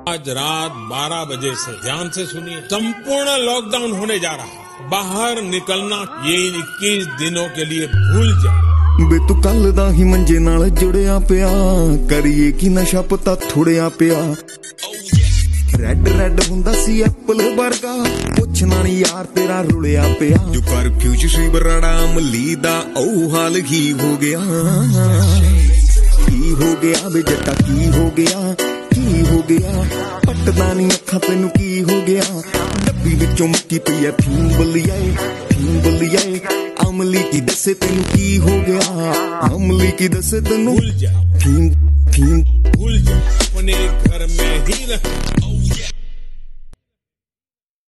आज रात 12 बजे से ध्यान से सुनिए, संपूर्ण लॉकडाउन होने जा रहा है। बाहर निकलना ये 21 दिनों के लिए भूल जाए। बे तू कल दा ही मंजे नाल जुड़िया पिया, करिए की नशा पता थोड़िया पिया। रेड रेड हुंदा सी एप्पल वर्गा, पुछना नी यार तेरा रुलिया पिया। जो कर्फ्यू च सी बराड़ा अमली दा ओ हाल ही हो गया। की हो गया बे जट्टा, की हो गया, की हो गया। पटदा नी अखा तेनू की हो गया। डब्बी विचों मुक्की पई है फीम बलियाए, फीम बलियाए। अमली की दसे तेनू की हो गया, अमली की दसे तेनू भूल जा, फीम फीम भूल जा, अपने घर में ही रह।